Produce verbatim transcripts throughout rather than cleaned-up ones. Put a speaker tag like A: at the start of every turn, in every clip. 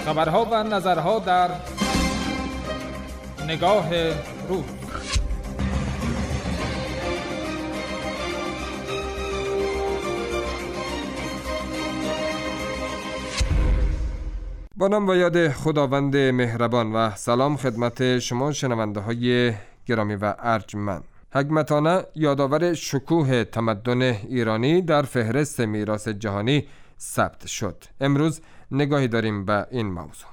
A: خبرها و نظرها در نگاه روز.
B: با نام و یاد خداوند مهربان و سلام خدمت شما شنونده های گرامی و ارجمند. هگمتانه یادآور شکوه تمدن ایرانی در فهرست میراث جهانی ثبت شد. امروز نگاهی داریم به این موضوع.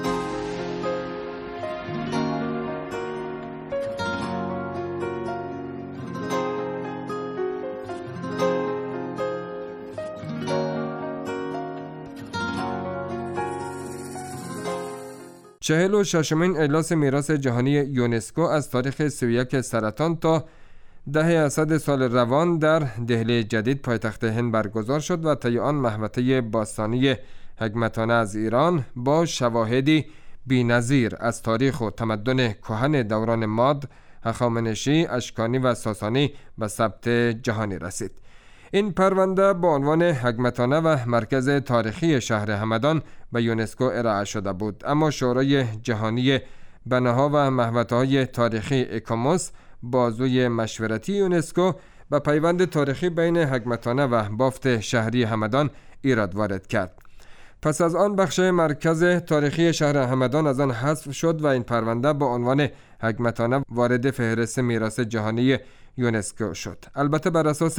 B: چهل و ششمین اجلاس میراث جهانی یونسکو از تاریخ سی و یک سرطان تا ده اسد سال روان در دهلی جدید پایتخت هند برگزار شد و طی آن محوطه باستانی هگمتانه از ایران با شواهدی بی‌نظیر از تاریخ و تمدن کهن دوران ماد، هخامنشی، اشکانی و ساسانی به ثبت جهانی رسید. این پرونده با عنوان هگمتانه و مرکز تاریخی شهر همدان به یونسکو ارائه شده بود، اما شورای جهانی بناها و محوطه‌های تاریخی ایکوموس، بازوی مشورتی یونسکو، به پیوند تاریخی بین هگمتانه و بافت شهری همدان ایراد وارد کرد. پس از آن بخش مرکز تاریخی شهر همدان از آن حذف شد و این پرونده با عنوان هگمتانه وارد فهرست میراث جهانی یونسکو شد. البته بر اساس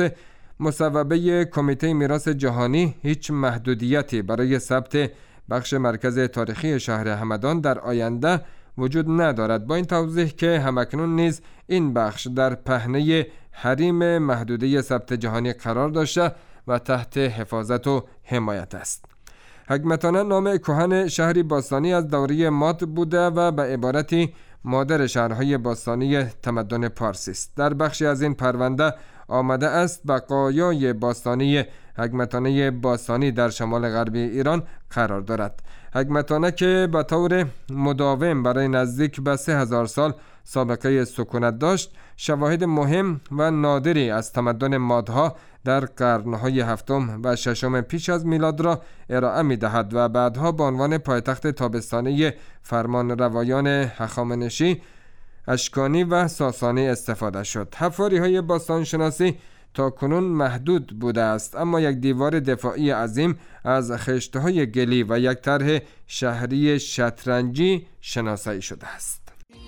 B: مصوبه کمیته میراث جهانی هیچ محدودیتی برای ثبت بخش مرکز تاریخی شهر همدان در آینده وجود ندارد، با این توضیح که همکنون نیز این بخش در پهنه حریم محدوده ثبت جهانی قرار داشته و تحت حفاظت و حمایت است. هگمتانه نام کهن شهری باستانی از دوره ماد بوده و به عبارتی مادر شهرهای باستانی تمدن پارسی است. در بخشی از این پرونده آمده است بقایای باستانی هگمتانه باستانی در شمال غربی ایران قرار دارد. هگمتانه که به طور مداوم برای نزدیک به سه هزار سال سابقه سکونت داشت، شواهد مهم و نادری از تمدن مادها در قرنهای هفتم و ششم پیش از میلاد را ارائه می دهد و بعدها به عنوان پایتخت تابستانی فرمان روایان هخامنشی، اشکانی و ساسانی استفاده شد. حفاری های باستانشناسی تا کنون محدود بوده است، اما یک دیوار دفاعی عظیم از خشت‌های گلی و یک طرح شهری شطرنجی شناسایی شده است.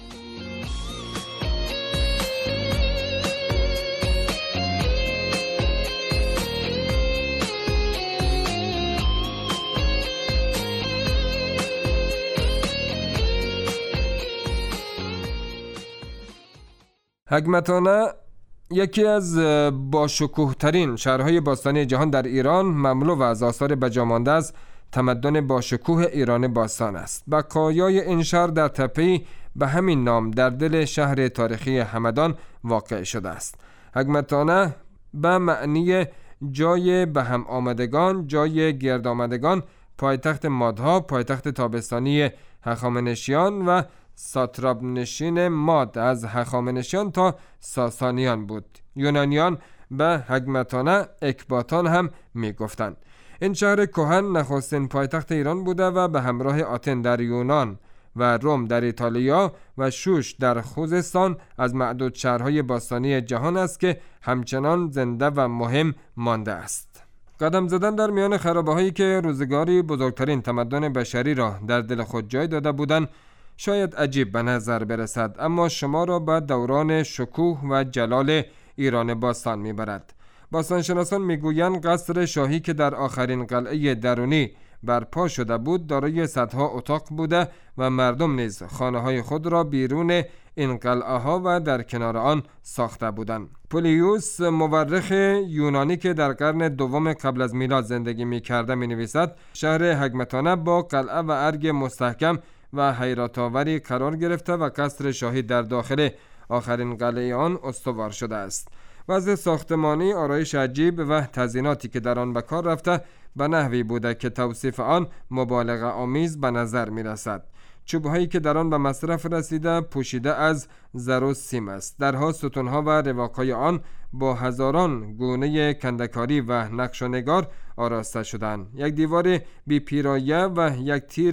B: هگمتانه یکی از باشکوه ترین شهرهای باستانی جهان در ایران، مملو از آثار بجامانده از تمدن باشکوه ایران باستان است. بقایای این شهر در تپه‌ای به همین نام در دل شهر تاریخی همدان واقع شده است. هگمتانه به معنی جای به هم آمدگان، جای گرد آمدگان، پایتخت مادها، پایتخت تابستانی هخامنشیان و ساتراپ نشین ماد از هخامنشیان تا ساسانیان بود. یونانیان به هگمتانه اکباتان هم می گفتند. این شهر کهن نخستین پایتخت ایران بوده و به همراه آتن در یونان و روم در ایتالیا و شوش در خوزستان از معدود شهرهای باستانی جهان است که همچنان زنده و مهم مانده است. قدم زدن در میان خرابه هایی که روزگاری بزرگترین تمدن بشری را در دل خود جای داده بودند شاید عجیب به نظر برسد، اما شما را به دوران شکوه و جلال ایران باستان میبرد. باستانشناسان میگویند قصر شاهی که در آخرین قلعه درونی برپا شده بود دارای صدها اتاق بوده و مردم نیز خانه های خود را بیرون این قلعه ها و در کنار آن ساخته بودند. پولیوس مورخ یونانی که در قرن دوم قبل از میلاد زندگی میکرده می نویسد شهر هگمتانه با قلعه و ارگ مستحکم و حیرت آوری قرار گرفته و قصر شاهی در داخل آخرین قلعه آن استوار شده است. وضع ساختمانی، آرایش عجیب و تزییناتی که در آن به کار رفته به نحوی بوده که توصیف آن مبالغه آمیز به نظر می رسد. چوب‌هایی که در آن به مصرف رسیده پوشیده از زر و سیم است. درها، ستون‌ها و رواق‌های آن با هزاران گونه کندکاری و نقش و نگار آراسته شدند. یک دیوار بی پیرایه و یک تیر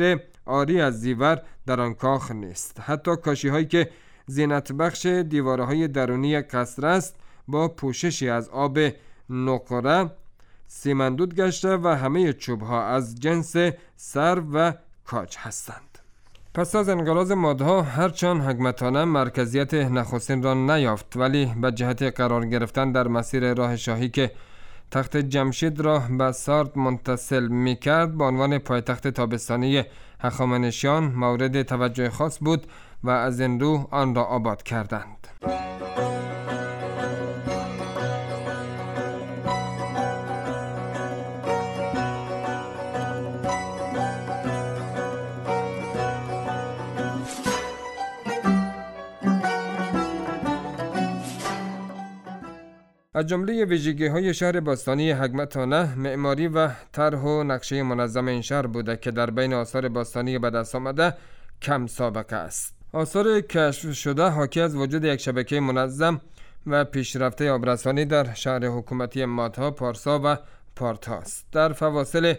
B: آری از زیور در آن کاخ نیست. حتی کاشی هایی که زینت بخش دیوارهای درونی قصر است با پوششی از آب نقره سیمندود گشته و همه چوب ها از جنس سرو و کاج هستند. پس از انقراض مادها هرچند حکمتانه مرکزیت نخستین را نیافت، ولی به جهت قرار گرفتن در مسیر راه شاهی که تخت جمشید را به سارد منتصل می کرد به عنوان پایتخت تابستانی هخامنشیان مورد توجه خاص بود و از این رو آن را آباد کردند. از جمله ویژگی‌های شهر باستانی هکمتانه معماری و طرح و نقشه منظم این شهر بوده که در بین آثار باستانی به دست آمده کم سابقه است. آثار کشف شده حاکی از وجود یک شبکه منظم و پیشرفته آبرسانی در شهر حکومتی مادها، پارسا و پارتا است. در فواصل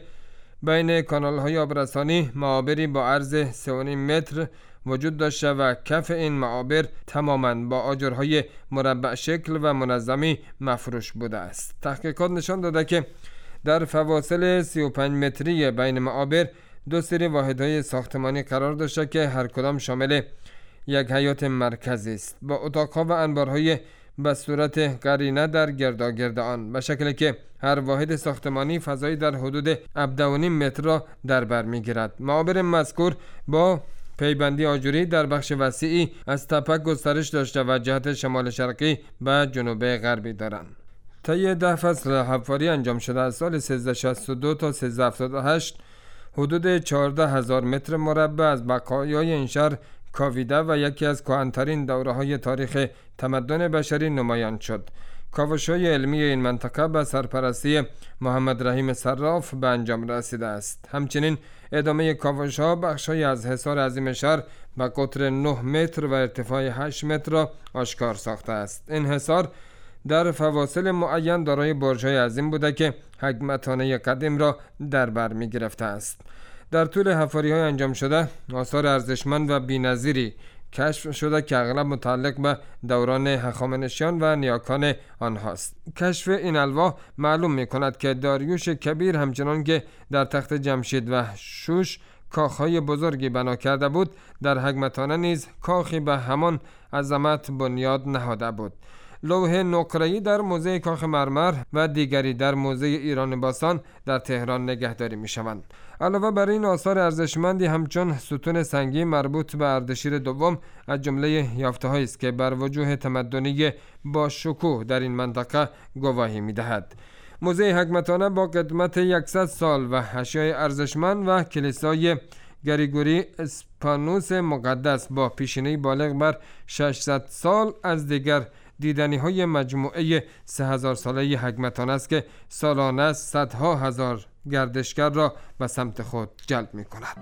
B: بین کانال‌های آبرسانی معابری با عرض سه و نیم متر وجود داشته و کف این معابر تماماً با آجرهای مربع شکل و منظمی مفروش بوده است. تحقیقات نشان داده که در فواصل سی و پنج متری بین معابر دو سری واحدهای ساختمانی قرار داشته که هر کدام شامل یک حیاط مرکزی است با اتاقها و انبارهای به صورت قرینه در گرداگرد آن، به شکلی که هر واحد ساختمانی فضایی در حدود هفده و نیم متر را در بر می‌گیرد. معابر مذکور با پیبندی آجوری در بخش وسیعی از تپک گسترش داشته و جهت شمال شرقی به جنوب غربی دارند. طی ده فصل حفاری انجام شده از سال سیزده شصت و دو تا سیزده هفتاد و هشت حدود چهارده هزار متر مربع از بقایای این شهر کاویده و یکی از کهن‌ترین دوره‌های تاریخ تمدن بشری نمایان شد. کاوش‌های علمی این منطقه به سرپرستی محمد رحیم صراف به انجام رسیده است. همچنین ادامه کاوش‌ها بخش‌های از حصار عظیم شهر به قطر نه متر و ارتفاع هشت متر را آشکار ساخته است. این حصار در فواصل معین دارای برج‌های عظیم بوده که هکمتانه قدیم را در بر می‌گرفته است. در طول حفاری‌های انجام شده آثار ارزشمند و بی‌نظیری کشف شده که اغلب متعلق به دوران هخامنشیان و نیاکان آنهاست. کشف این الواح معلوم می‌کند که داریوش کبیر همچنان که در تخت جمشید و شوش کاخهای بزرگی بنا کرده بود، در هکمتانه نیز کاخی به همان عظمت بنیاد نهاده بود. لوح نقره‌ای در موزه کاخ مرمر و دیگری در موزه ایران باستان در تهران نگهداری می‌شوند. علاوه بر این آثار ارزشمندی همچون ستون سنگی مربوط به اردشیر دوم از جمله یافته‌هایی است که بر وجوه تمدنی با شکوه در این منطقه گواهی می‌دهد. موزه هکمتانه با قدمت صد سال و اشیاء ارزشمند و کلیسای گریگوری اسپانوس مقدس با پیشینه بالغ بر ششصد سال از دیگر دیدنی های مجموعه سه هزار ساله هکمتانه است که سالانه صدها هزار گردشگر را به سمت خود جلب می کند.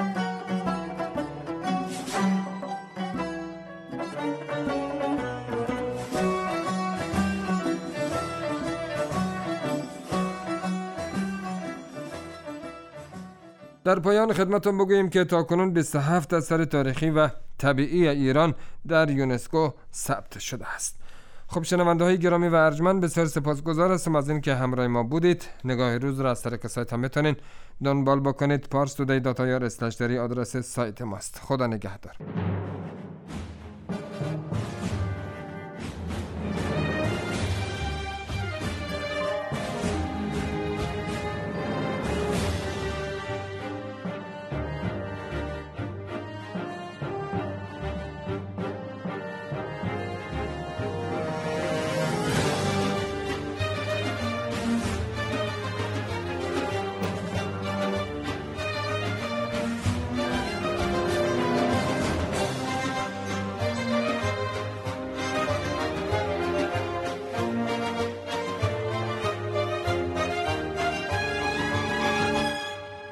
B: در پایان خدمتتون بگوییم که تاکنون بیست و هفت اثر تاریخی و طبیعی ایران در یونسکو ثبت شده است. خب شنونده های گرامی و ارجمند، بسیار سپاسگزار هستم از این که همراه ما بودید. نگاه روز را از طریق سایت هم میتونین دنبال بکنید. پارس تودی دات آی آر اسلش دری آدرس سایت ماست. خدا نگهدار.